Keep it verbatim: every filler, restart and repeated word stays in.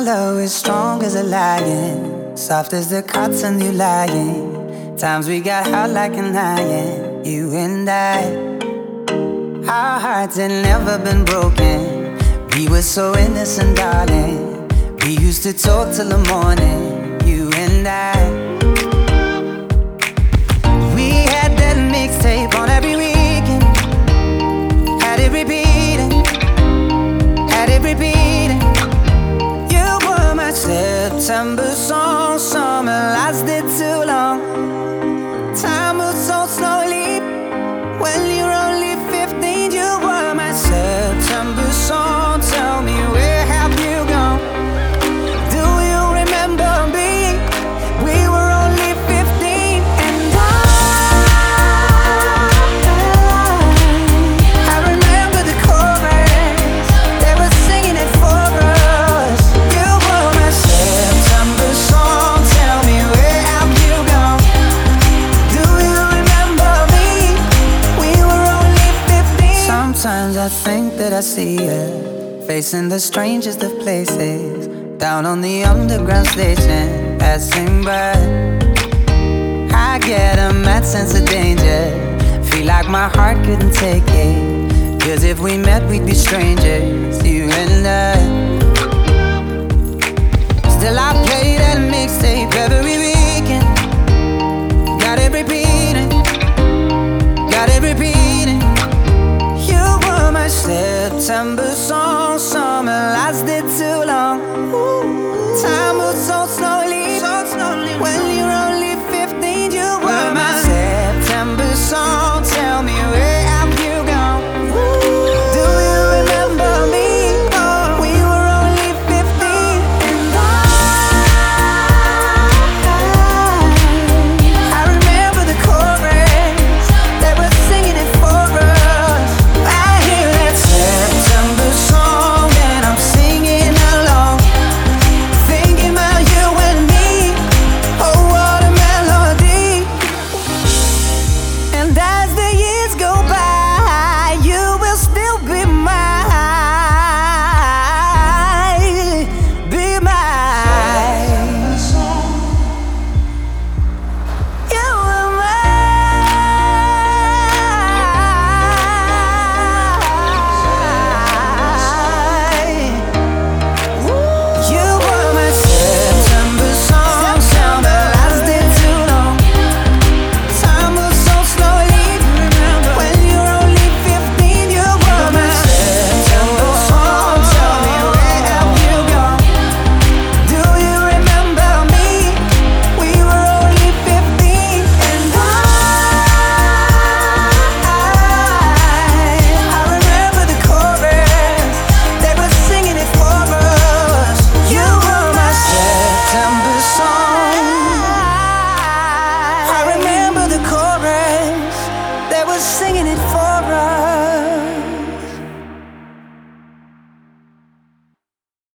love is strong as a lion, soft as the cotton you lying. Times we got hot like an iron, you and I. Our hearts had never been broken. We were so innocent, darling. We used to talk till the morning, you and I. We had that mixtape on every weekend. Had it repeating, had it repeating. You were my September song. Summer lasted too long. Time moves so slowly when you're only fifteen. You were my September song. Tell me, where have you gone? Do you remember me? We were only fifteen. And I, I remember the chorus. They were singing it for us. You were my September song. Tell me, where have you gone? Do you remember me? We were only fifteen. Sometimes I think that I see you facing the strangest of places, down on the underground station, passing by. I get a mad sense of danger, feel like my heart couldn't take it. Cause if we met we'd be strangers, you and I. Still I play that mixtape every week.